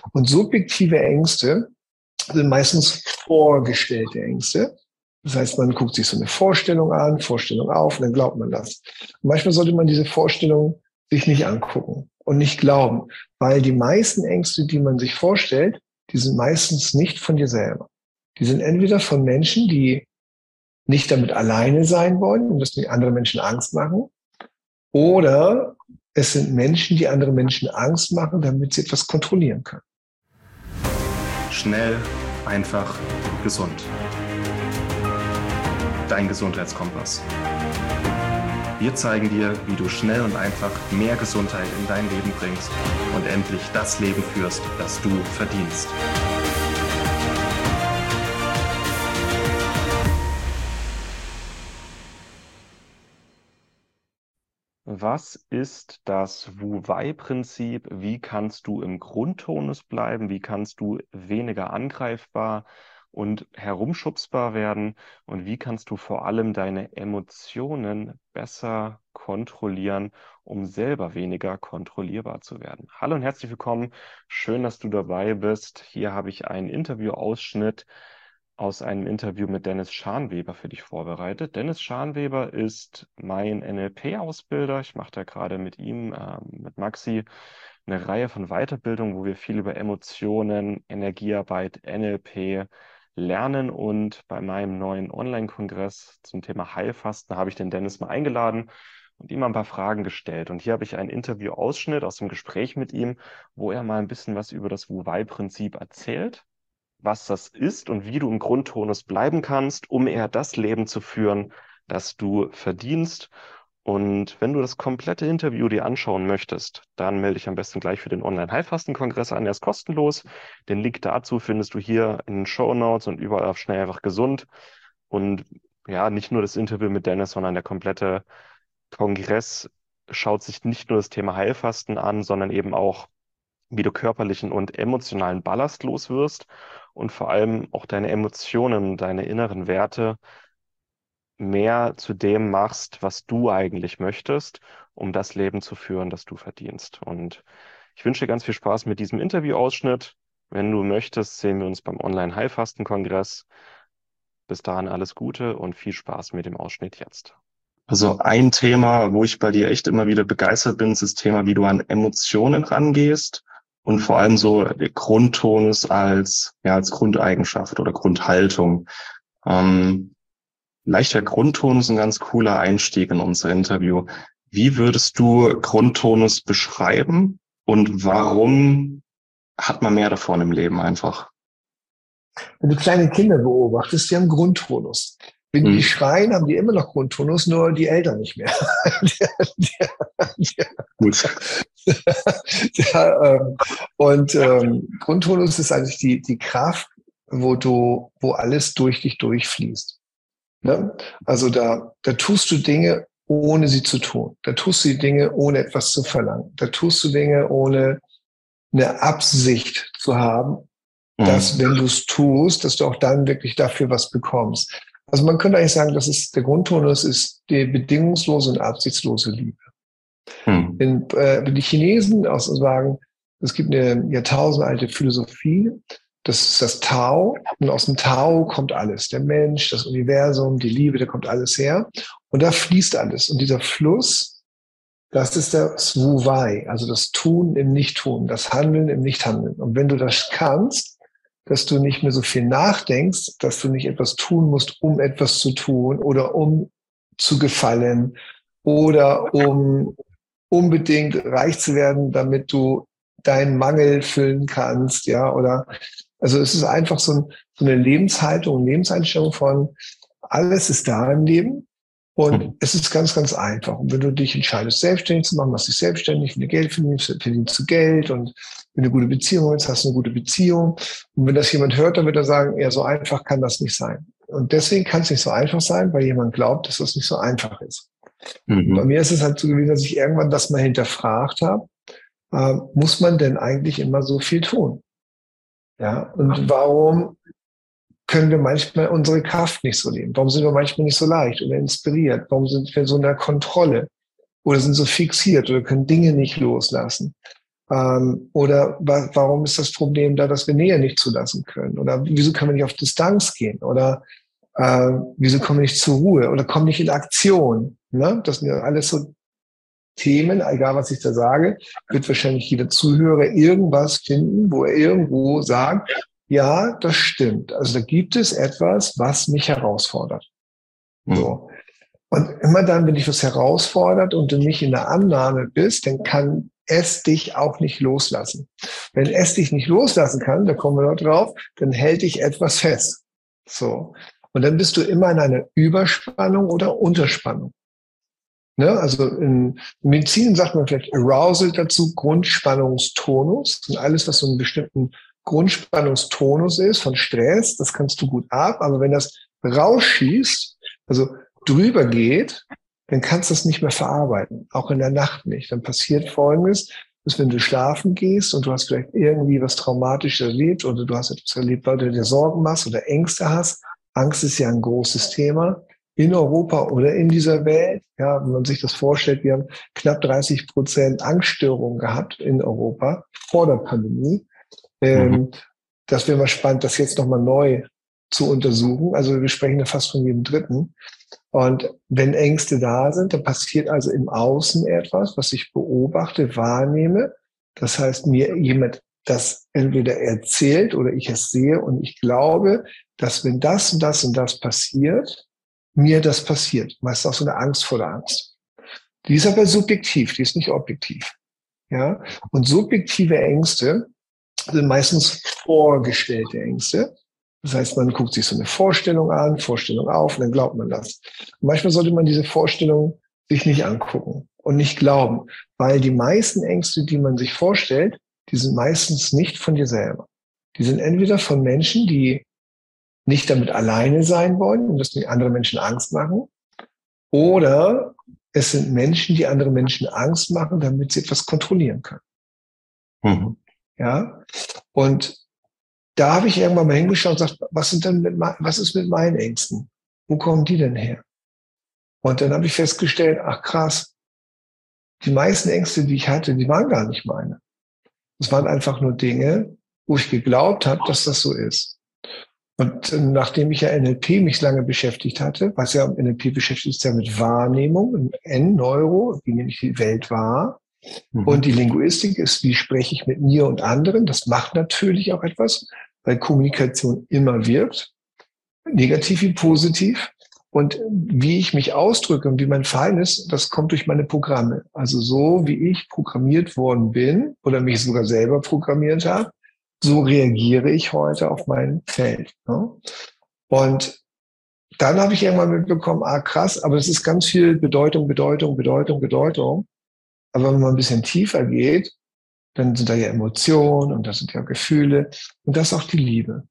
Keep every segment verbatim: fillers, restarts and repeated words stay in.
Und subjektive Ängste sind meistens vorgestellte Ängste. Das heißt, man guckt sich so eine Vorstellung an, Vorstellung auf, und dann glaubt man das. Und manchmal sollte man diese Vorstellung sich nicht angucken und nicht glauben, weil die meisten Ängste, die man sich vorstellt, die sind meistens nicht von dir selber. Die sind entweder von Menschen, die nicht damit alleine sein wollen und dass die anderen Menschen Angst machen, oder es sind Menschen, die andere Menschen Angst machen, damit sie etwas kontrollieren können. Schnell, einfach, gesund. Dein Gesundheitskompass. Wir zeigen dir, wie du schnell und einfach mehr Gesundheit in dein Leben bringst und endlich das Leben führst, das du verdienst. Was ist das Wu-Wei-Prinzip? Wie kannst du im Grundtonus bleiben? Wie kannst du weniger angreifbar und herumschubsbar werden? Und wie kannst du vor allem deine Emotionen besser kontrollieren, um selber weniger kontrollierbar zu werden? Hallo und herzlich willkommen. Schön, dass du dabei bist. Hier habe ich einen Interviewausschnitt aus einem Interview mit Dennis Scharnweber für dich vorbereitet. Dennis Scharnweber ist mein N L P-Ausbilder. Ich mache da gerade mit ihm, ähm, mit Maxi, eine Reihe von Weiterbildungen, wo wir viel über Emotionen, Energiearbeit, N L P lernen. Und bei meinem neuen Online-Kongress zum Thema Heilfasten habe ich den Dennis mal eingeladen und ihm ein paar Fragen gestellt. Und hier habe ich einen Interviewausschnitt aus dem Gespräch mit ihm, wo er mal ein bisschen was über das Wu-Wei-Prinzip erzählt, was das ist und wie du im Grundtonus bleiben kannst, um eher das Leben zu führen, das du verdienst. Und wenn du das komplette Interview dir anschauen möchtest, dann melde dich am besten gleich für den Online-Heilfasten-Kongress an. Der ist kostenlos. Den Link dazu findest du hier in den Shownotes und überall auf Schnell einfach gesund. Und ja, nicht nur das Interview mit Dennis, sondern der komplette Kongress schaut sich nicht nur das Thema Heilfasten an, sondern eben auch, wie du körperlichen und emotionalen Ballast los wirst und vor allem auch deine Emotionen, deine inneren Werte mehr zu dem machst, was du eigentlich möchtest, um das Leben zu führen, das du verdienst. Und ich wünsche dir ganz viel Spaß mit diesem Interviewausschnitt. Wenn du möchtest, sehen wir uns beim Online-Heilfasten-Kongress. Bis dahin alles Gute und viel Spaß mit dem Ausschnitt jetzt. Also ein Thema, wo ich bei dir echt immer wieder begeistert bin, ist das Thema, wie du an Emotionen rangehst. Und vor allem so der Grundtonus als, ja, als Grundeigenschaft oder Grundhaltung. Ähm, leichter Grundtonus ist ein ganz cooler Einstieg in unser Interview. Wie würdest du Grundtonus beschreiben und warum hat man mehr davon im Leben einfach? Wenn du kleine Kinder beobachtest, die haben Grundtonus. Wenn die hm. schreien, haben die immer noch Grundtonus, nur die Eltern nicht mehr. der, der, der, Gut. der, ähm, und ähm, Grundtonus ist eigentlich die, die Kraft, wo du, wo alles durch dich durchfließt. Ne? Also da, da tust du Dinge, ohne sie zu tun. Da tust du die Dinge, ohne etwas zu verlangen. Da tust du Dinge, ohne eine Absicht zu haben, hm. dass, wenn du es tust, dass du auch dann wirklich dafür was bekommst. Also man könnte eigentlich sagen, das ist der Grundtonus ist die bedingungslose und absichtslose Liebe. Hm. Wenn, äh, wenn die Chinesen auch so sagen, es gibt eine jahrtausendalte Philosophie, das ist das Tao, und aus dem Tao kommt alles. Der Mensch, das Universum, die Liebe, da kommt alles her. Und da fließt alles. Und dieser Fluss, das ist das Wu-Wei, also das Tun im Nicht-Tun, das Handeln im Nicht-Handeln. Und wenn du das kannst, dass du nicht mehr so viel nachdenkst, dass du nicht etwas tun musst, um etwas zu tun oder um zu gefallen oder um unbedingt reich zu werden, damit du deinen Mangel füllen kannst, ja, oder, also es ist einfach so, ein, so eine Lebenshaltung, Lebenseinstellung von, alles ist da im Leben und mhm. es ist ganz, ganz einfach. Und wenn du dich entscheidest, selbstständig zu machen, machst dich selbstständig, wenn du Geld verdienst, verdienst du Geld, und wenn du eine gute Beziehung hast, hast du eine gute Beziehung. Und wenn das jemand hört, dann wird er sagen, ja, so einfach kann das nicht sein. Und deswegen kann es nicht so einfach sein, weil jemand glaubt, dass das nicht so einfach ist. Mhm. Bei mir ist es halt so gewesen, dass ich irgendwann das mal hinterfragt habe. Äh, muss man denn eigentlich immer so viel tun? Ja, und warum können wir manchmal unsere Kraft nicht so leben? Warum sind wir manchmal nicht so leicht oder inspiriert? Warum sind wir so in der Kontrolle oder sind so fixiert oder können Dinge nicht loslassen? Ähm, oder wa warum ist das Problem da, dass wir Nähe nicht zulassen können? Oder wieso können wir nicht auf Distanz gehen? Oder äh, wieso kommen wir nicht zur Ruhe? Oder kommen nicht in Aktion? Ne? Das sind ja alles so Themen, egal was ich da sage, wird wahrscheinlich jeder Zuhörer irgendwas finden, wo er irgendwo sagt, ja, das stimmt. Also da gibt es etwas, was mich herausfordert. Mhm. So. Und immer dann, wenn dich was herausfordert und du nicht in der Annahme bist, dann kann es dich auch nicht loslassen. Wenn es dich nicht loslassen kann, da kommen wir noch drauf, dann hält dich etwas fest. So. Und dann bist du immer in einer Überspannung oder Unterspannung. Ne? Also in Medizin sagt man vielleicht Arousal dazu, Grundspannungstonus. Und alles, was so einen bestimmten Grundspannungstonus ist von Stress, das kannst du gut ab. Aber wenn das rausschießt, also drüber geht, dann kannst du es nicht mehr verarbeiten. Auch in der Nacht nicht. Dann passiert Folgendes, dass wenn du schlafen gehst und du hast vielleicht irgendwie was Traumatisches erlebt oder du hast etwas erlebt, weil du dir Sorgen machst oder Ängste hast. Angst ist ja ein großes Thema in Europa oder in dieser Welt. Ja, wenn man sich das vorstellt, wir haben knapp dreißig Prozent Angststörungen gehabt in Europa vor der Pandemie. Ähm, mhm. Das wäre mal spannend, das jetzt nochmal neu zu untersuchen. Also wir sprechen ja fast von jedem Dritten. Und wenn Ängste da sind, dann passiert also im Außen etwas, was ich beobachte, wahrnehme. Das heißt, mir jemand das entweder erzählt oder ich es sehe und ich glaube, dass wenn das und das und das passiert, mir das passiert. Meist auch so eine Angst vor der Angst. Die ist aber subjektiv, die ist nicht objektiv. Ja? Und subjektive Ängste sind meistens vorgestellte Ängste. Das heißt, man guckt sich so eine Vorstellung an, Vorstellung auf und dann glaubt man das. Und manchmal sollte man diese Vorstellung sich nicht angucken und nicht glauben, weil die meisten Ängste, die man sich vorstellt, die sind meistens nicht von dir selber. Die sind entweder von Menschen, die nicht damit alleine sein wollen und dass die andere Menschen Angst machen, oder es sind Menschen, die andere Menschen Angst machen, damit sie etwas kontrollieren können. Mhm. Ja, und da habe ich irgendwann mal hingeschaut und gesagt, was sind denn mit, was ist mit meinen Ängsten? Wo kommen die denn her? Und dann habe ich festgestellt, ach krass, die meisten Ängste, die ich hatte, die waren gar nicht meine. Es waren einfach nur Dinge, wo ich geglaubt habe, dass das so ist. Und nachdem ich ja N L P mich lange beschäftigt hatte, was ja N L P beschäftigt ist ja mit Wahrnehmung, N, Neuro, wie nehme ich die Welt wahr. Mhm. Und die Linguistik ist, wie spreche ich mit mir und anderen. Das macht natürlich auch etwas, weil Kommunikation immer wirkt, negativ wie positiv. Und wie ich mich ausdrücke und wie mein Verhalten ist, das kommt durch meine Programme. Also so, wie ich programmiert worden bin oder mich sogar selber programmiert habe, so reagiere ich heute auf mein Feld. Ne? Und dann habe ich irgendwann mitbekommen, ah krass, aber es ist ganz viel Bedeutung, Bedeutung, Bedeutung, Bedeutung. Aber wenn man ein bisschen tiefer geht, dann sind da ja Emotionen und das sind ja Gefühle und das ist auch die Liebe.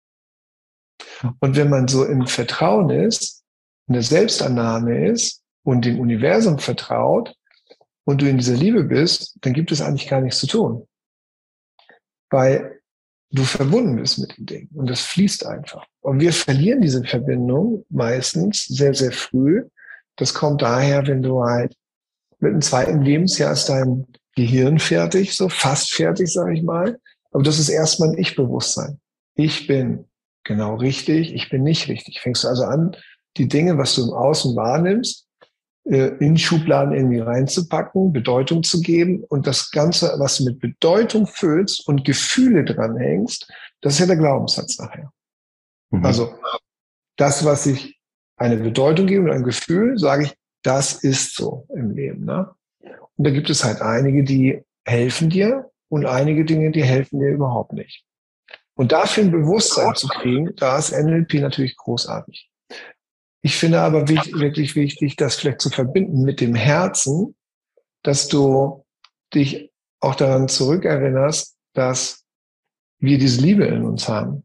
Und wenn man so im Vertrauen ist, in der Selbstannahme ist und dem Universum vertraut und du in dieser Liebe bist, dann gibt es eigentlich gar nichts zu tun. Weil du verbunden bist mit dem Ding und das fließt einfach. Und wir verlieren diese Verbindung meistens sehr, sehr früh. Das kommt daher, wenn du halt mit dem zweiten Lebensjahr ist dein Gehirn fertig, so fast fertig, sage ich mal. Aber das ist erstmal ein Ich-Bewusstsein. Ich bin genau richtig, ich bin nicht richtig. Fängst du also an, die Dinge, was du im Außen wahrnimmst, in Schubladen irgendwie reinzupacken, Bedeutung zu geben und das Ganze, was du mit Bedeutung füllst und Gefühle dranhängst, das ist ja der Glaubenssatz nachher. Mhm. Also das, was ich eine Bedeutung gebe und ein Gefühl, sage ich, das ist so im Leben. Ne? Und da gibt es halt einige, die helfen dir und einige Dinge, die helfen dir überhaupt nicht. Und dafür ein Bewusstsein zu kriegen, da ist N L P natürlich großartig. Ich finde aber wichtig, wirklich wichtig, das vielleicht zu verbinden mit dem Herzen, dass du dich auch daran zurückerinnerst, dass wir diese Liebe in uns haben.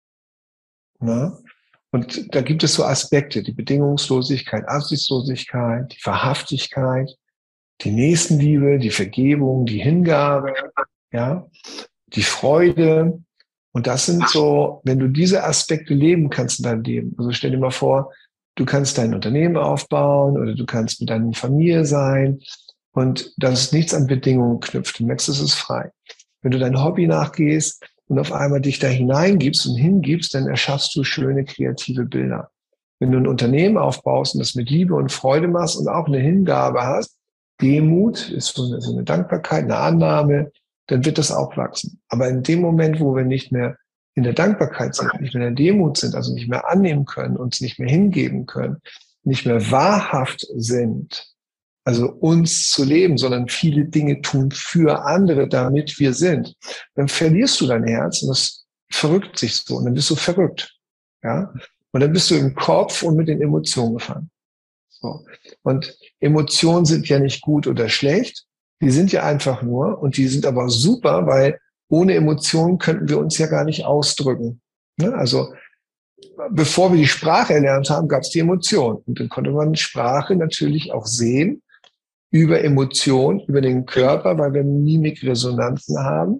Ne? Und da gibt es so Aspekte, die Bedingungslosigkeit, Absichtslosigkeit, die Wahrhaftigkeit, die Nächstenliebe, die Vergebung, die Hingabe, ja, die Freude. Und das sind so, wenn du diese Aspekte leben kannst in deinem Leben. Also stell dir mal vor, du kannst dein Unternehmen aufbauen oder du kannst mit deiner Familie sein und dass es nichts an Bedingungen knüpft. Du merkst, es ist frei. Wenn du dein Hobby nachgehst und auf einmal dich da hineingibst und hingibst, dann erschaffst du schöne kreative Bilder. Wenn du ein Unternehmen aufbaust und das mit Liebe und Freude machst und auch eine Hingabe hast, Demut ist so eine, so eine Dankbarkeit, eine Annahme, dann wird das auch wachsen. Aber in dem Moment, wo wir nicht mehr in der Dankbarkeit sind, nicht mehr in der Demut sind, also nicht mehr annehmen können, uns nicht mehr hingeben können, nicht mehr wahrhaft sind, also uns zu leben, sondern viele Dinge tun für andere, damit wir sind, dann verlierst du dein Herz und das verrückt sich so und dann bist du verrückt. Ja? Und dann bist du im Kopf und mit den Emotionen gefangen. So. Und Emotionen sind ja nicht gut oder schlecht, die sind ja einfach nur und die sind aber super, weil ohne Emotionen könnten wir uns ja gar nicht ausdrücken. Ne? Also bevor wir die Sprache erlernt haben, gab es die Emotionen. Und dann konnte man Sprache natürlich auch sehen über Emotionen, über den Körper, weil wir Mimikresonanzen haben,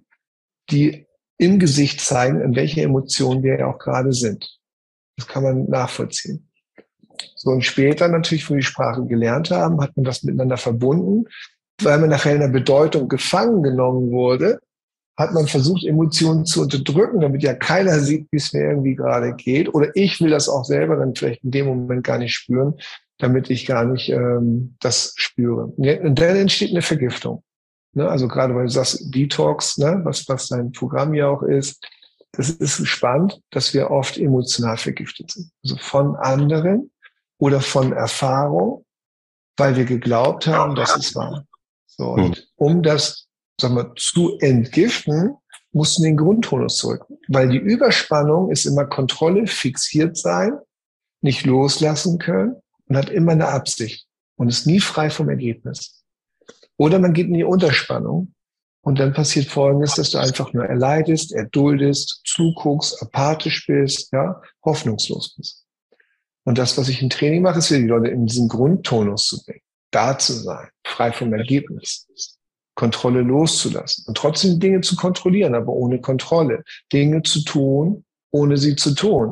die im Gesicht zeigen, in welcher Emotion wir ja auch gerade sind. Das kann man nachvollziehen. So, und später natürlich, wo wir die Sprache gelernt haben, hat man das miteinander verbunden. Weil man nachher in der Bedeutung gefangen genommen wurde, hat man versucht, Emotionen zu unterdrücken, damit ja keiner sieht, wie es mir irgendwie gerade geht. Oder ich will das auch selber dann vielleicht in dem Moment gar nicht spüren, damit ich gar nicht ähm, das spüre. Und dann entsteht eine Vergiftung. Ne? Also gerade weil du sagst, Detox, ne? was, was dein Programm ja auch ist, das ist spannend, dass wir oft emotional vergiftet sind. Also von anderen oder von Erfahrung, weil wir geglaubt haben, dass es wahr. So, und um das, sagen wir, zu entgiften, mussten wir in den Grundtonus zurück. Weil die Überspannung ist immer Kontrolle, fixiert sein, nicht loslassen können und hat immer eine Absicht und ist nie frei vom Ergebnis. Oder man geht in die Unterspannung und dann passiert Folgendes, dass du einfach nur erleidest, erduldest, zuguckst, apathisch bist, ja, hoffnungslos bist. Und das, was ich im Training mache, ist, die Leute in diesen Grundtonus zu bringen. Da zu sein, frei vom Ergebnis, Kontrolle loszulassen und trotzdem Dinge zu kontrollieren, aber ohne Kontrolle, Dinge zu tun, ohne sie zu tun.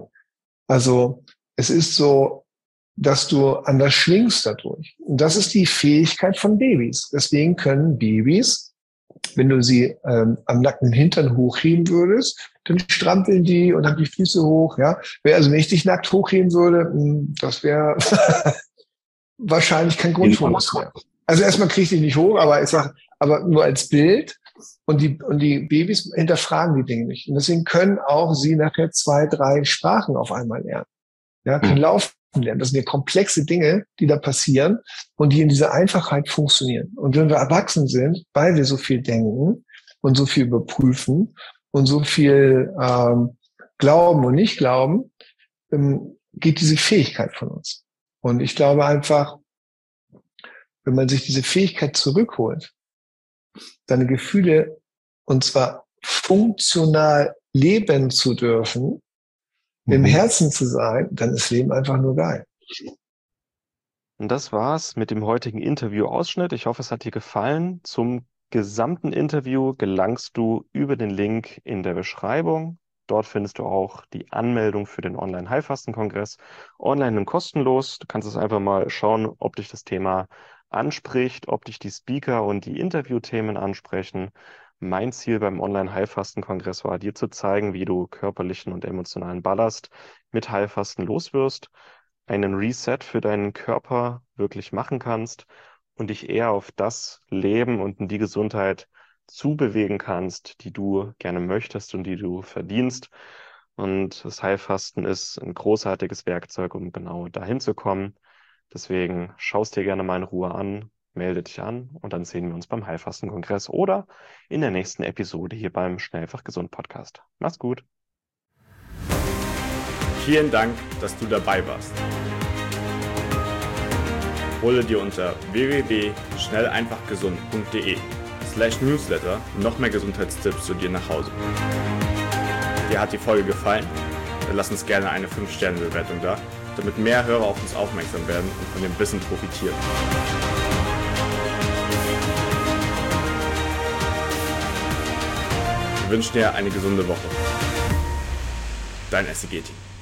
Also es ist so, dass du anders schwingst dadurch. Und das ist die Fähigkeit von Babys. Deswegen können Babys, wenn du sie ähm, am nackten Hintern hochheben würdest, dann strampeln die und haben die Füße hoch. Ja, also wenn ich dich nackt hochheben würde, das wäre wahrscheinlich kein Grundtonus mehr. Also erstmal kriege ich die nicht hoch, aber ich sag, aber nur als Bild. Und die, und die Babys hinterfragen die Dinge nicht. Und deswegen können auch sie nachher zwei, drei Sprachen auf einmal lernen. Ja, können laufen lernen. Das sind ja komplexe Dinge, die da passieren und die in dieser Einfachheit funktionieren. Und wenn wir erwachsen sind, weil wir so viel denken und so viel überprüfen und so viel ähm, glauben und nicht glauben, ähm, geht diese Fähigkeit von uns. Und ich glaube einfach, wenn man sich diese Fähigkeit zurückholt, seine Gefühle, und zwar funktional leben zu dürfen, mhm. im Herzen zu sein, dann ist Leben einfach nur geil. Und das war's mit dem heutigen Interview-Ausschnitt. Ich hoffe, es hat dir gefallen. Zum gesamten Interview gelangst du über den Link in der Beschreibung. Dort findest du auch die Anmeldung für den Online-Heilfasten-Kongress. Online und kostenlos. Du kannst es einfach mal schauen, ob dich das Thema anspricht, ob dich die Speaker und die Interviewthemen ansprechen. Mein Ziel beim Online-Heilfasten-Kongress war, dir zu zeigen, wie du körperlichen und emotionalen Ballast mit Heilfasten loswirst, einen Reset für deinen Körper wirklich machen kannst und dich eher auf das Leben und in die Gesundheit zubewegen kannst, die du gerne möchtest und die du verdienst. Und das Heilfasten ist ein großartiges Werkzeug, um genau dahin zu kommen. Deswegen schau es dir gerne mal in Ruhe an, melde dich an und dann sehen wir uns beim Heilfasten-Kongress oder in der nächsten Episode hier beim Schnellfach Gesund Podcast. Mach's gut. Vielen Dank, dass du dabei warst. Hole dir unter w w w punkt schnell einfach gesund punkt de slash newsletter noch mehr Gesundheitstipps zu dir nach Hause. Dir hat die Folge gefallen? Dann lass uns gerne eine fünf Sterne Bewertung da, damit mehr Hörer auf uns aufmerksam werden und von dem Wissen profitieren. Wir wünschen dir eine gesunde Woche. Dein S C G-Team.